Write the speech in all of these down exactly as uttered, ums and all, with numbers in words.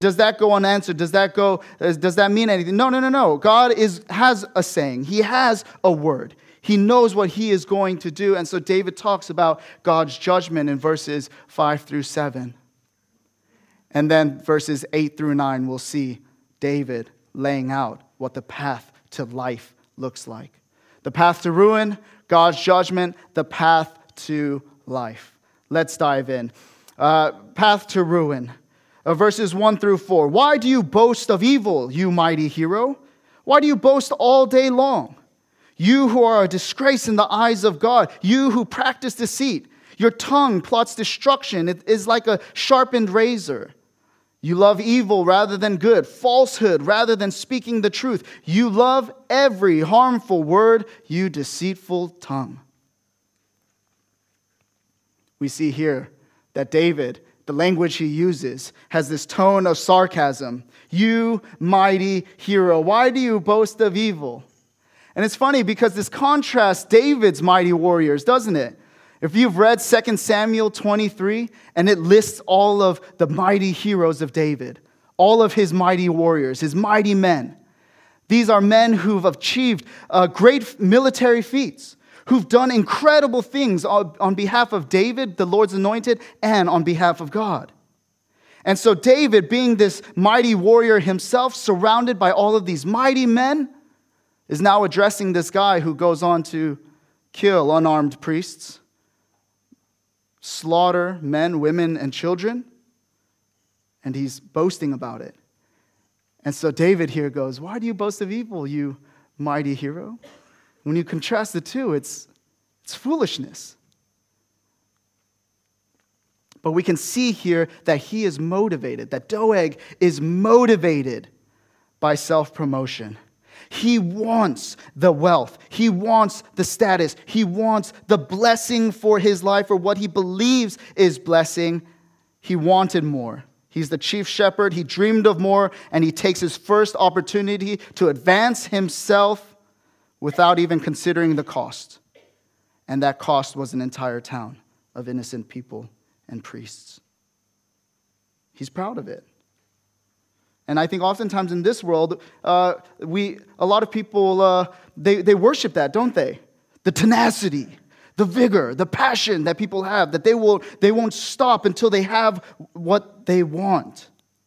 Does that go unanswered? Does that go, does that mean anything? No, no, no, no. God is has a saying. He has a word. He knows what he is going to do. And so David talks about God's judgment in verses five through seven. And then verses eight through nine, we'll see David laying out what the path to life looks like. The path to ruin, God's judgment, the path to life. Let's dive in. Uh, path to ruin. Uh, verses one through four. Why do you boast of evil, you mighty hero? Why do you boast all day long? You who are a disgrace in the eyes of God, you who practice deceit, your tongue plots destruction. It is like a sharpened razor. You love evil rather than good, falsehood rather than speaking the truth. You love every harmful word, you deceitful tongue. We see here that David, the language he uses, has this tone of sarcasm. You mighty hero, why do you boast of evil? And it's funny because this contrasts David's mighty warriors, doesn't it? If you've read Second Samuel twenty-three, and it lists all of the mighty heroes of David, all of his mighty warriors, his mighty men. These are men who've achieved uh, great military feats, who've done incredible things on, on behalf of David, the Lord's anointed, and on behalf of God. And so David, being this mighty warrior himself, surrounded by all of these mighty men, is now addressing this guy who goes on to kill unarmed priests, slaughter men, women, and children, and he's boasting about it. And so David here goes, why do you boast of evil, you mighty hero? When you contrast the two, it's, it's foolishness. But we can see here that he is motivated, that Doeg is motivated by self-promotion. He wants the wealth. He wants the status. He wants the blessing for his life, or what he believes is blessing. He wanted more. He's the chief shepherd. He dreamed of more, and he takes his first opportunity to advance himself without even considering the cost. And that cost was an entire town of innocent people and priests. He's proud of it. And I think oftentimes in this world, uh, we a lot of people, uh, they, they worship that, don't they? The tenacity, the vigor, the passion that people have, that they, will, they won't stop until they have what they want.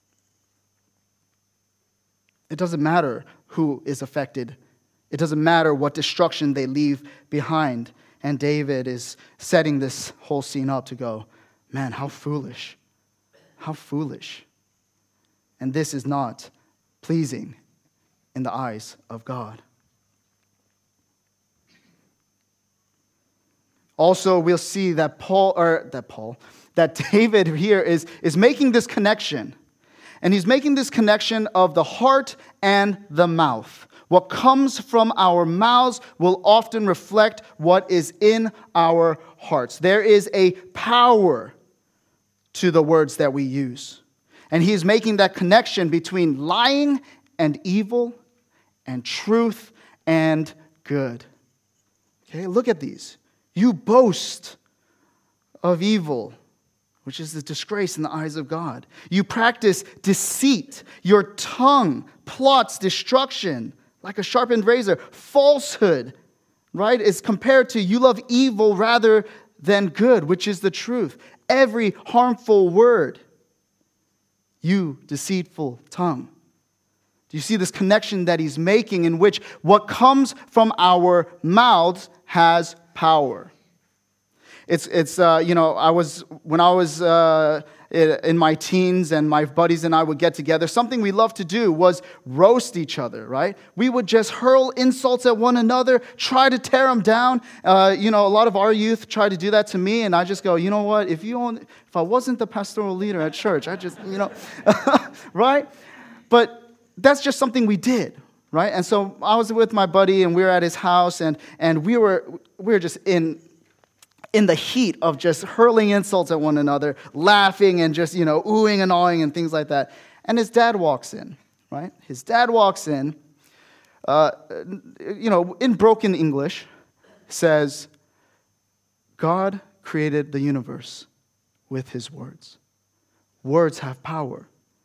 It doesn't matter who is affected. It doesn't matter what destruction they leave behind. And David is setting this whole scene up to go, man, how foolish, how foolish. And this is not pleasing in the eyes of God. Also, we'll see that Paul, or that Paul, that David here is, is making this connection. And he's making this connection of the heart and the mouth. What comes from our mouths will often reflect what is in our hearts. There is a power to the words that we use. And he's making that connection between lying and evil and truth and good. Okay, look at these. You boast of evil, which is the disgrace in the eyes of God. You practice deceit. Your tongue plots destruction like a sharpened razor. Falsehood, right, is compared to you love evil rather than good, which is the truth. Every harmful word. You deceitful tongue. Do you see this connection that he's making, in which what comes from our mouths has power? It's, it's uh, you know, I was, when I was uh, in my teens and my buddies and I would get together, something we loved to do was roast each other, right? We would just hurl insults at one another, try to tear them down. Uh, you know, a lot of our youth try to do that to me, and I just go, you know what? If you only, if I wasn't the pastoral leader at church, I just, you know, right? But that's just something we did, right? And so I was with my buddy, and we were at his house, and and we were we were just in. in the heat of just hurling insults at one another, laughing and just, you know, oohing and awing and things like that. And his dad walks in, right? His dad walks in, uh, you know, in broken English, says, God created the universe with his words. Words have power.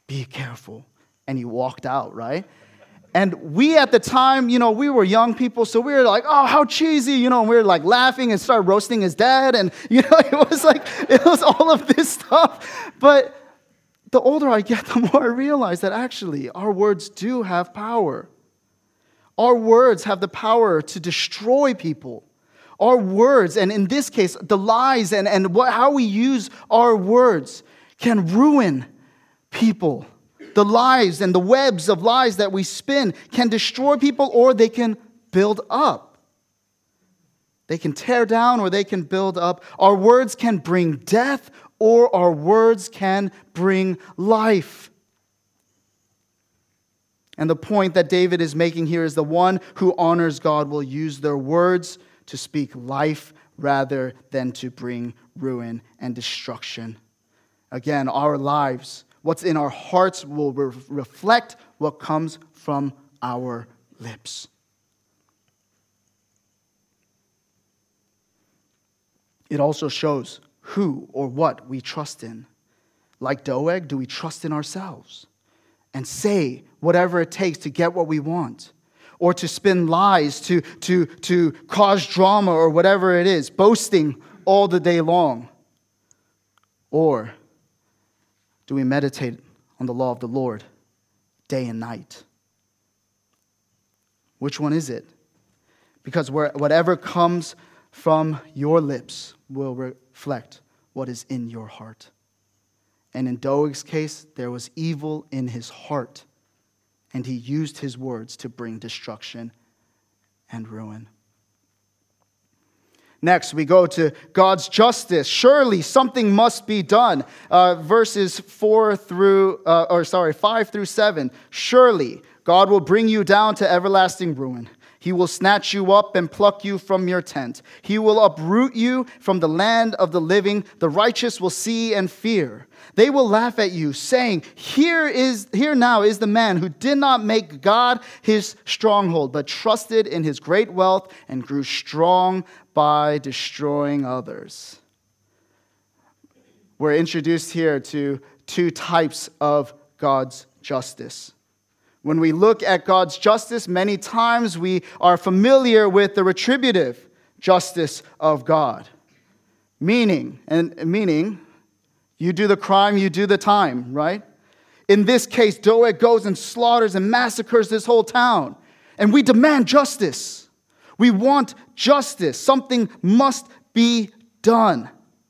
be careful. And he walked out, right? And we at the time, you know, we were young people, so we were like, oh, how cheesy, you know, and we were like laughing and started roasting his dad. And, you know, it was like, it was all of this stuff. But the older I get, the more I realize that actually our words do have power. Our words have the power to destroy people. Our words, and in this case, the lies and, and what, how we use our words can ruin people. The lies and the webs of lies that we spin can destroy people, or they can build up. They can tear down or they can build up. Our words can bring death, or our words can bring life. And the point that David is making here is the one who honors God will use their words to speak life rather than to bring ruin and destruction. Again, our lives, what's in our hearts will re- reflect what comes from our lips. It also shows who or what we trust in. Like Doeg, do we trust in ourselves and say whatever it takes to get what we want? Or to spin lies, to, to, to cause drama or whatever it is, boasting all the day long? Or do we meditate on the law of the Lord day and night? Which one is it? Because whatever comes from your lips will reflect what is in your heart. And in Doeg's case, there was evil in his heart, and he used his words to bring destruction and ruin. Next, we go to God's justice. Surely something must be done. Uh, verses four through, uh, or sorry, five through seven. Surely God will bring you down to everlasting ruin. He will snatch you up and pluck you from your tent. He will uproot you from the land of the living. The righteous will see and fear. They will laugh at you, saying, Here is here now is the man who did not make God his stronghold, but trusted in his great wealth and grew strong by destroying others. We're introduced here to two types of God's justice. When we look at God's justice, many times we are familiar with the retributive justice of God. Meaning, and meaning, you do the crime, you do the time, right? In this case, Doeg goes and slaughters and massacres this whole town. And we demand justice. We want justice. Something must be done.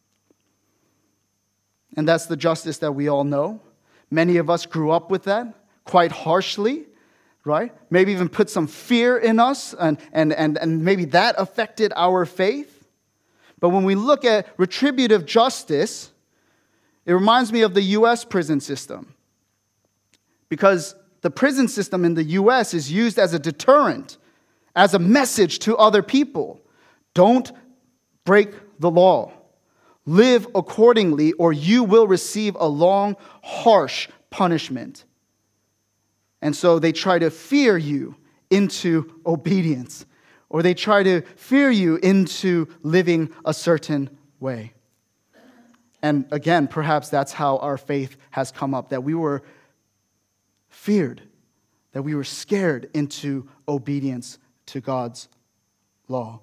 And that's the justice that we all know. Many of us grew up with that quite harshly, right? Maybe even put some fear in us, and, and, and, and maybe that affected our faith. But when we look at retributive justice, it reminds me of the U S prison system. Because the prison system in the U S is used as a deterrent, as a message to other people. Don't break the law. Live accordingly, or you will receive a long, harsh punishment. And so they try to fear you into obedience, or they try to fear you into living a certain way. And again, perhaps that's how our faith has come up, that we were feared, that we were scared into obedience to God's law.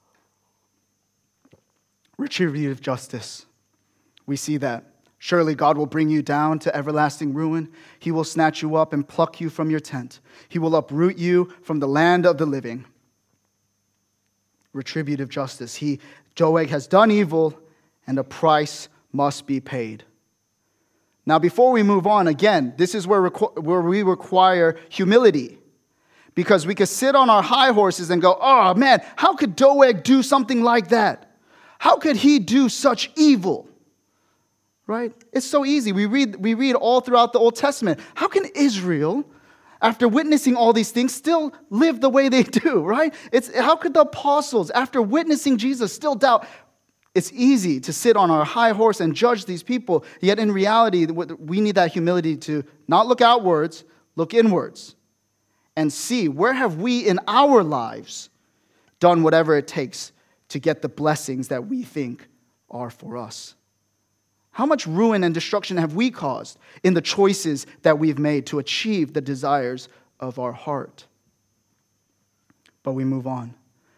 Retributive justice. We see that. Surely God will bring you down to everlasting ruin. He will snatch you up and pluck you from your tent. He will uproot you from the land of the living. Retributive justice. He, Doeg, has done evil, and a price must be paid. Now, before we move on, again, this is where, requ- where we require humility. Because we could sit on our high horses and go, oh man, how could Doeg do something like that? How could he do such evil? Right? It's so easy. We read, we read all throughout the Old Testament. How can Israel, after witnessing all these things, still live the way they do, right? It's how could the apostles, after witnessing Jesus, still doubt? It's easy to sit on our high horse and judge these people. Yet in reality, we need that humility to not look outwards, look inwards, and see where have we in our lives done whatever it takes to get the blessings that we think are for us. How much ruin and destruction have we caused in the choices that we've made to achieve the desires of our heart? But we move on.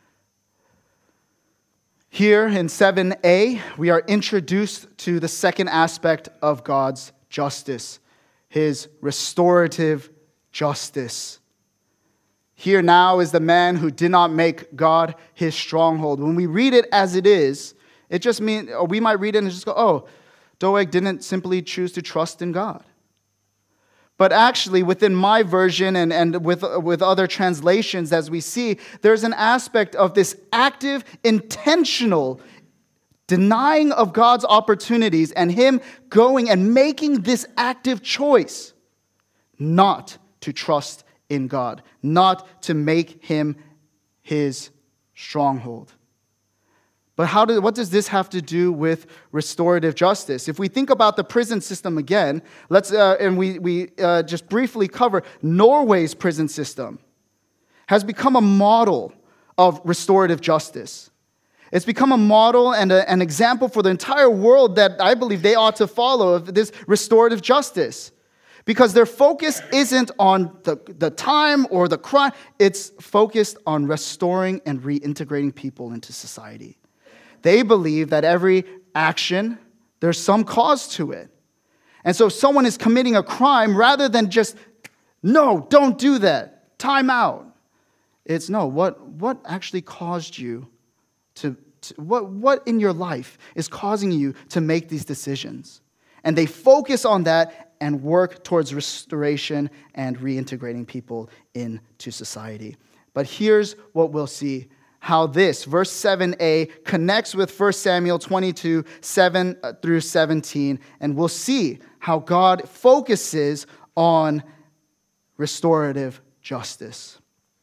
Here in seven a, we are introduced to the second aspect of God's justice, his restorative justice. Here now is the man who did not make God his stronghold. When we read it as it is, it just means, or we might read it and just go, oh, Doeg didn't simply choose to trust in God. But actually, within my version and, and with, with other translations, as we see, there's an aspect of this active, intentional denying of God's opportunities and him going and making this active choice not to trust in God, not to make him his stronghold. But how do, what does this have to do with restorative justice? If we think about the prison system again, let's uh, and we we uh, just briefly cover Norway's prison system has become a model of restorative justice. It's become a model and a, an example for the entire world that I believe they ought to follow of this restorative justice. Because their focus isn't on the, the time or the crime. It's focused on restoring and reintegrating people into society. They believe that every action, there's some cause to it. And so if someone is committing a crime, rather than just, no, don't do that, time out. It's no, what, what actually caused you to, to what, what in your life is causing you to make these decisions? And they focus on that and work towards restoration and reintegrating people into society. But here's what we'll see. How this, verse seven a, connects with First Samuel twenty-two, seven through seventeen. And we'll see how God focuses on restorative justice.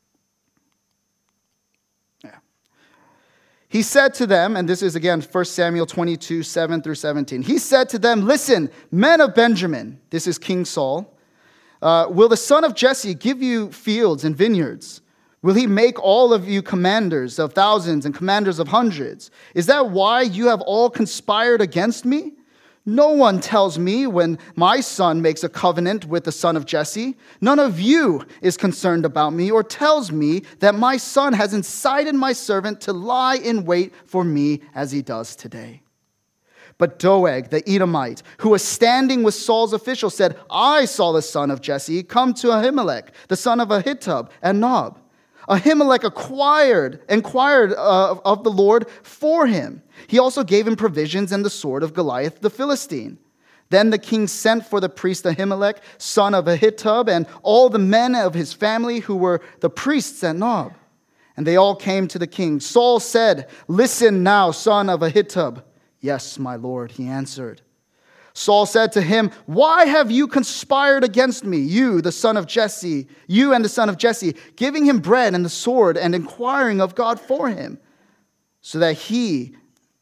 Yeah. He said to them, and this is again First Samuel twenty-two, seven through seventeen. He said to them, listen, men of Benjamin, this is King Saul, uh, will the son of Jesse give you fields and vineyards? Will he make all of you commanders of thousands and commanders of hundreds? Is that why you have all conspired against me? No one tells me when my son makes a covenant with the son of Jesse. None of you is concerned about me or tells me that my son has incited my servant to lie in wait for me as he does today. But Doeg, the Edomite, who was standing with Saul's officials, said, I saw the son of Jesse come to Ahimelech, the son of Ahitub, and Nob. Ahimelech acquired, inquired uh, of the Lord for him. He also gave him provisions and the sword of Goliath the Philistine. Then the king sent for the priest Ahimelech, son of Ahitub, and all the men of his family who were the priests at Nob. And they all came to the king. Saul said, listen now, son of Ahitub. Yes, my lord, he answered. Saul said to him, why have you conspired against me, you, the son of Jesse, you and the son of Jesse, giving him bread and the sword and inquiring of God for him, so that he,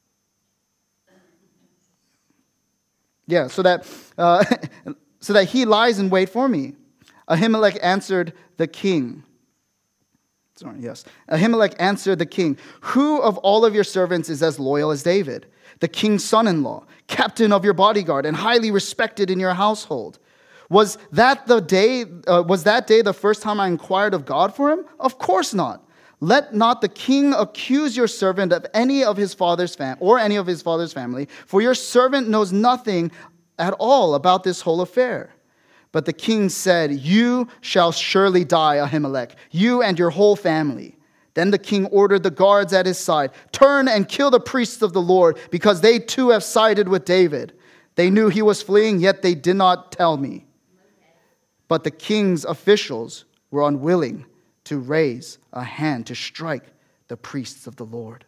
yeah, so that, uh, so that he lies in wait for me? Ahimelech answered the king. Sorry, yes. Ahimelech answered the king, who of all of your servants is as loyal as David, the king's son-in-law, captain of your bodyguard, and highly respected in your household? Was that the day? Uh, was that day the first time I inquired of God for him? Of course not. Let not the king accuse your servant of any of his father's fam- or any of his father's family, for your servant knows nothing at all about this whole affair. But the king said, you shall surely die, Ahimelech, you and your whole family. Then the king ordered the guards at his side, turn and kill the priests of the Lord, because they too have sided with David. They knew he was fleeing, yet they did not tell me. But the king's officials were unwilling to raise a hand to strike the priests of the Lord.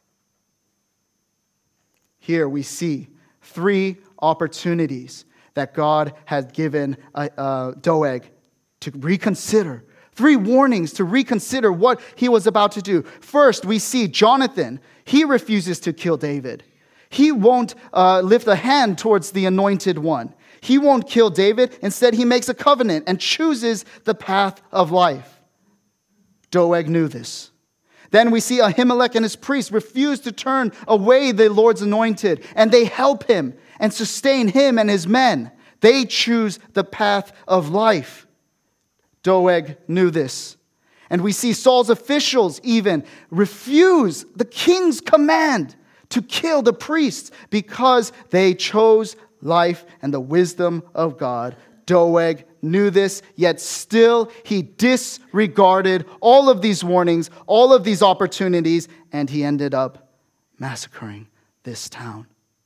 Here we see three opportunities that God had given uh, uh, Doeg to reconsider. Three warnings to reconsider what he was about to do. First, we see Jonathan. He refuses to kill David. He won't uh, lift a hand towards the anointed one. He won't kill David. Instead, he makes a covenant and chooses the path of life. Doeg knew this. Then we see Ahimelech and his priests refuse to turn away the Lord's anointed, and they help him and sustain him and his men. They choose the path of life. Doeg knew this. And we see Saul's officials even refuse the king's command to kill the priests because they chose life and the wisdom of God. Doeg knew this, yet still he disregarded all of these warnings, all of these opportunities, and he ended up massacring this town.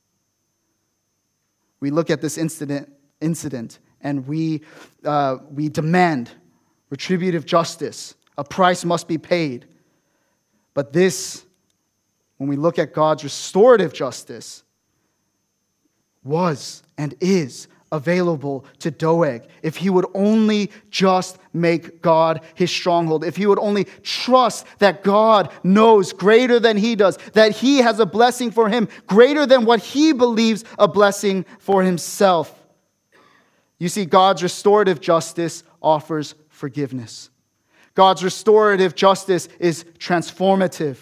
We look at this incident, incident and we, uh, we demand retributive justice. A price must be paid. But this, when we look at God's restorative justice, was and is available to Doeg if he would only just make God his stronghold, if he would only trust that God knows greater than he does, that he has a blessing for him greater than what he believes a blessing for himself. You see, God's restorative justice offers forgiveness. God's restorative justice is transformative.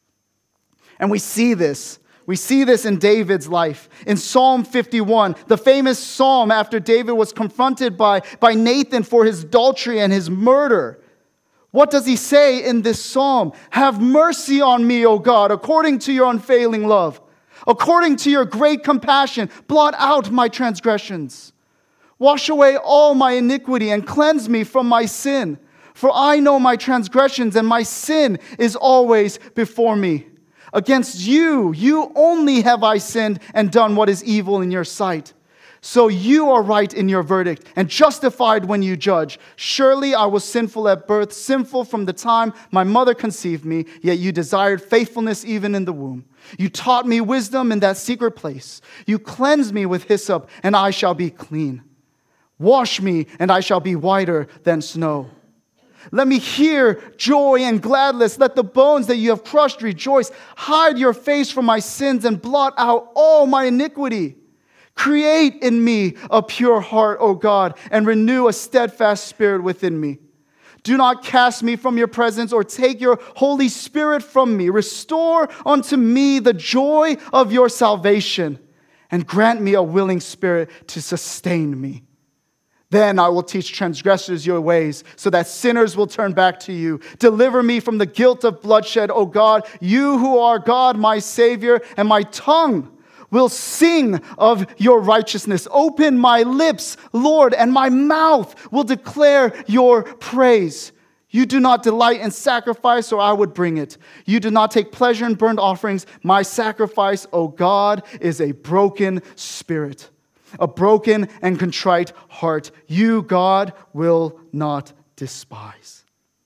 And we see this. We see this in David's life. In Psalm fifty-one, the famous psalm after David was confronted by, by Nathan for his adultery and his murder. What does he say in this psalm? Have mercy on me, O God, according to your unfailing love. According to your great compassion, blot out my transgressions. Wash away all my iniquity and cleanse me from my sin. For I know my transgressions, and my sin is always before me. Against you, you only have I sinned and done what is evil in your sight. So you are right in your verdict and justified when you judge. Surely I was sinful at birth, sinful from the time my mother conceived me, yet you desired faithfulness even in the womb. You taught me wisdom in that secret place. You cleansed me with hyssop, and I shall be clean. Wash me, and I shall be whiter than snow. Let me hear joy and gladness. Let the bones that you have crushed rejoice. Hide your face from my sins and blot out all my iniquity. Create in me a pure heart, O God, and renew a steadfast spirit within me. Do not cast me from your presence or take your Holy Spirit from me. Restore unto me the joy of your salvation and grant me a willing spirit to sustain me. Then I will teach transgressors your ways, so that sinners will turn back to you. Deliver me from the guilt of bloodshed, O God, you who are God, my Savior, and my tongue will sing of your righteousness. Open my lips, Lord, and my mouth will declare your praise. You do not delight in sacrifice, or I would bring it. You do not take pleasure in burnt offerings. My sacrifice, O God, is a broken spirit. A broken and contrite heart, you, God, will not despise.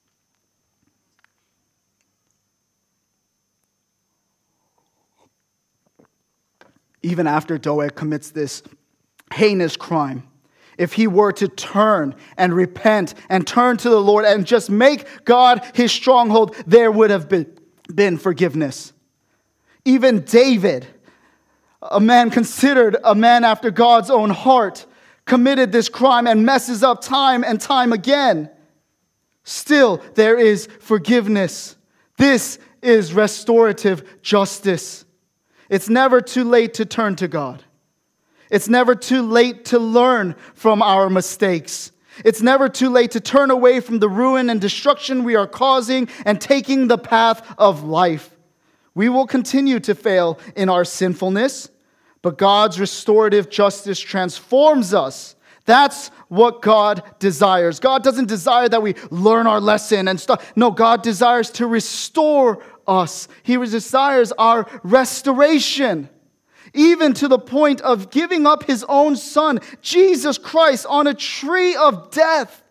Even after Doeg commits this heinous crime, if he were to turn and repent and turn to the Lord and just make God his stronghold, there would have been, been forgiveness. Even David, a man considered a man after God's own heart, committed this crime and messes up time and time again. Still, there is forgiveness. This is restorative justice. It's never too late to turn to God. It's never too late to learn from our mistakes. It's never too late to turn away from the ruin and destruction we are causing and taking the path of life. We will continue to fail in our sinfulness, but God's restorative justice transforms us. That's what God desires. God doesn't desire that we learn our lesson and stuff. No, God desires to restore us. He desires our restoration, even to the point of giving up his own son, Jesus Christ, on a tree of death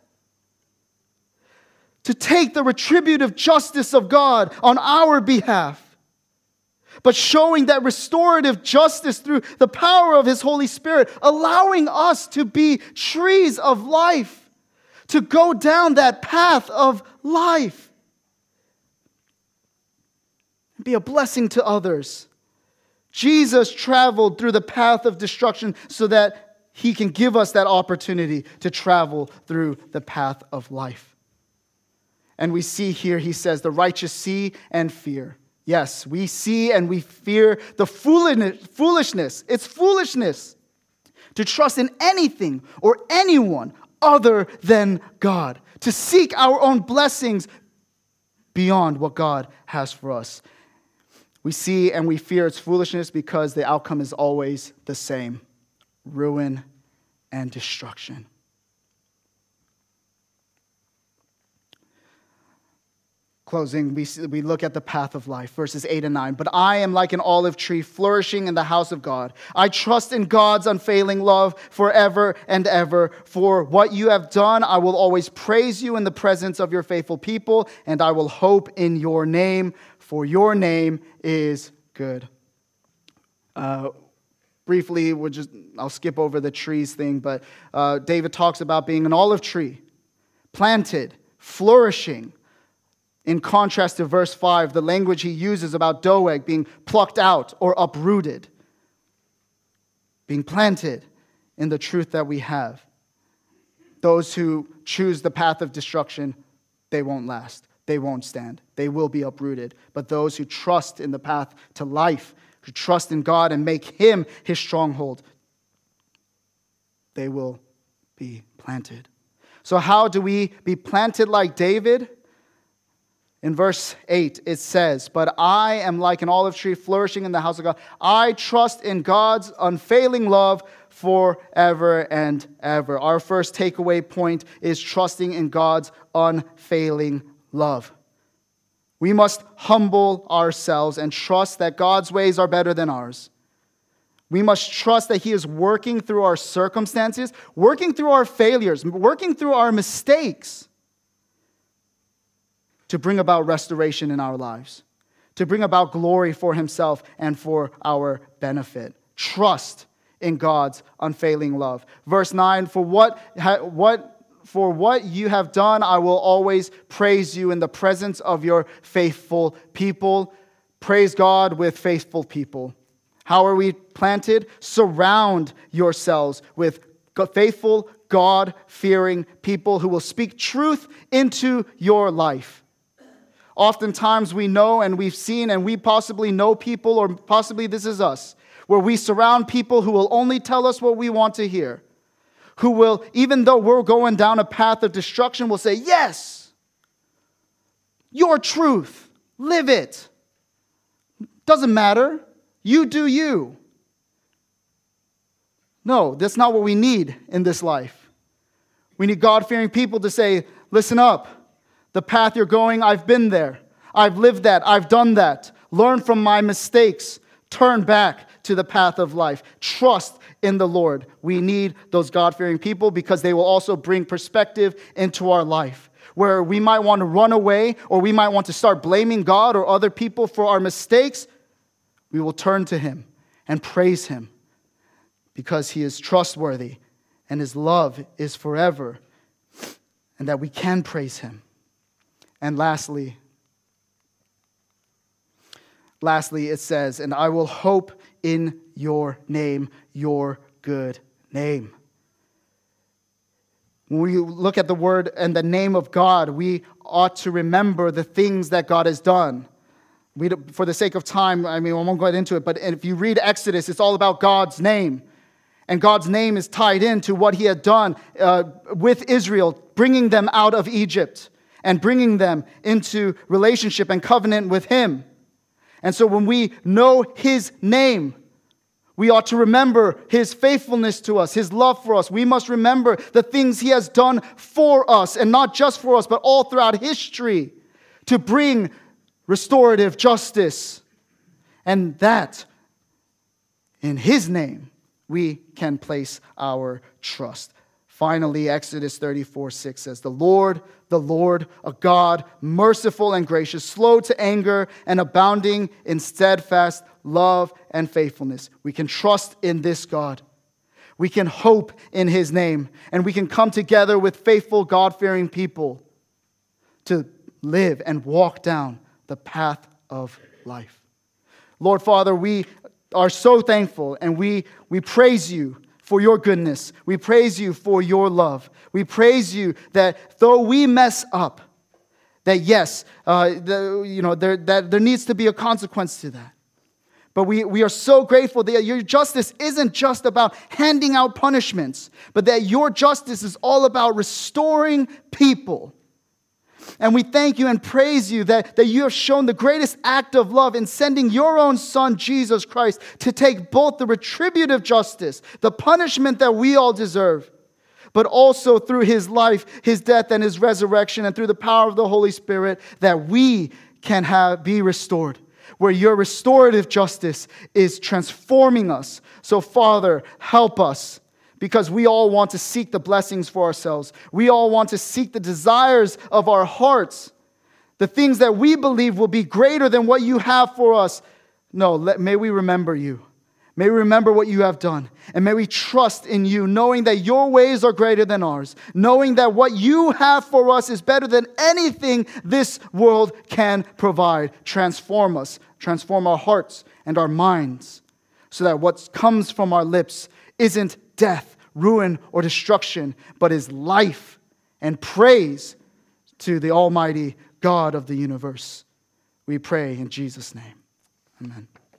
to take the retributive justice of God on our behalf. But showing that restorative justice through the power of his Holy Spirit, allowing us to be trees of life, to go down that path of life, and be a blessing to others. Jesus traveled through the path of destruction so that he can give us that opportunity to travel through the path of life. And we see here, he says, the righteous see and fear. Yes, we see and we fear the foolishness. It's foolishness to trust in anything or anyone other than God, to seek our own blessings beyond what God has for us. We see and we fear its foolishness because the outcome is always the same: ruin and destruction. Closing, we, we look at the path of life, verses eight and nine. But I am like an olive tree flourishing in the house of God. I trust in God's unfailing love forever and ever. For what you have done, I will always praise you in the presence of your faithful people, and I will hope in your name, for your name is good. Uh, briefly, we'll just, I'll skip over the trees thing, but uh, David talks about being an olive tree, planted, flourishing. In contrast to verse five, the language he uses about Doeg being plucked out or uprooted, being planted in the truth that we have. Those who choose the path of destruction, they won't last. They won't stand. They will be uprooted. But those who trust in the path to life, who trust in God and make him his stronghold, they will be planted. So how do we be planted like David? In verse eight, it says, but I am like an olive tree flourishing in the house of God. I trust in God's unfailing love forever and ever. Our first takeaway point is trusting in God's unfailing love. We must humble ourselves and trust that God's ways are better than ours. We must trust that he is working through our circumstances, working through our failures, working through our mistakes, to bring about restoration in our lives, to bring about glory for himself and for our benefit. Trust in God's unfailing love. Verse nine, for what, what, for what you have done, I will always praise you in the presence of your faithful people. Praise God with faithful people. How are we planted? Surround yourselves with faithful, God-fearing people who will speak truth into your life. Oftentimes we know and we've seen and we possibly know people, or possibly this is us, where we surround people who will only tell us what we want to hear, who will, even though we're going down a path of destruction, will say, yes, your truth, live it. Doesn't matter. You do you. No, that's not what we need in this life. We need God-fearing people to say, listen up. The path you're going, I've been there. I've lived that. I've done that. Learn from my mistakes. Turn back to the path of life. Trust in the Lord. We need those God-fearing people because they will also bring perspective into our life. Where we might want to run away, or we might want to start blaming God or other people for our mistakes, we will turn to him and praise him because he is trustworthy and his love is forever, and that we can praise him. And lastly, lastly, it says, and I will hope in your name, your good name. When we look at the word and the name of God, we ought to remember the things that God has done. We, for the sake of time, I mean, I won't go into it, but if you read Exodus, it's all about God's name. And God's name is tied into what he had done uh, with Israel, bringing them out of Egypt and bringing them into relationship and covenant with him. And so when we know his name, we ought to remember his faithfulness to us, his love for us. We must remember the things he has done for us, and not just for us, but all throughout history, to bring restorative justice. And that, in his name, we can place our trust. Finally, Exodus thirty-four six says, the Lord, the Lord, a God, merciful and gracious, slow to anger and abounding in steadfast love and faithfulness. We can trust in this God. We can hope in his name. And we can come together with faithful, God-fearing people to live and walk down the path of life. Lord Father, we are so thankful, and we, we praise you for your goodness. We praise you for your love. We praise you that though we mess up, that yes, uh, the, you know, there, that there needs to be a consequence to that. But we, we are so grateful that your justice isn't just about handing out punishments, but that your justice is all about restoring people. And we thank you and praise you that, that you have shown the greatest act of love in sending your own Son, Jesus Christ, to take both the retributive justice, the punishment that we all deserve, but also through his life, his death, and his resurrection, and through the power of the Holy Spirit, that we can have be restored, where your restorative justice is transforming us. So, Father, help us, because we all want to seek the blessings for ourselves. We all want to seek the desires of our hearts, the things that we believe will be greater than what you have for us. No, let, may we remember you. May we remember what you have done, and may we trust in you, knowing that your ways are greater than ours, knowing that what you have for us is better than anything this world can provide. Transform us, transform our hearts and our minds, so that what comes from our lips isn't death, ruin, or destruction, but is life and praise to the Almighty God of the universe. We pray in Jesus' name. Amen.